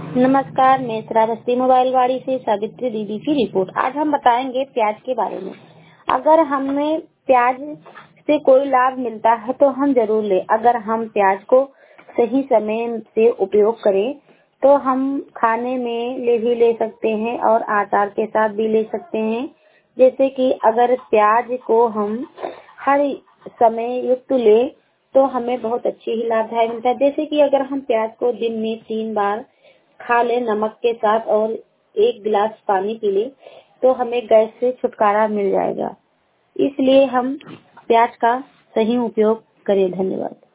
नमस्कार, मैं श्रावस्ती मोबाइल वाड़ी से सावित्री दीदी की रिपोर्ट। आज हम बताएंगे प्याज के बारे में। अगर हमें प्याज से कोई लाभ मिलता है तो हम जरूर लें। अगर हम प्याज को सही समय से उपयोग करें तो हम खाने में ले सकते हैं और अचार के साथ भी ले सकते हैं। जैसे कि अगर प्याज को हम हर समय युक्त ले तो हमें बहुत अच्छी ही लाभदायक मिलता है। जैसे कि अगर हम प्याज को दिन में 3 बार खा ले नमक के साथ और 1 गिलास पानी पी ले तो हमें गैस से छुटकारा मिल जाएगा। इसलिए हम प्याज का सही उपयोग करें। धन्यवाद।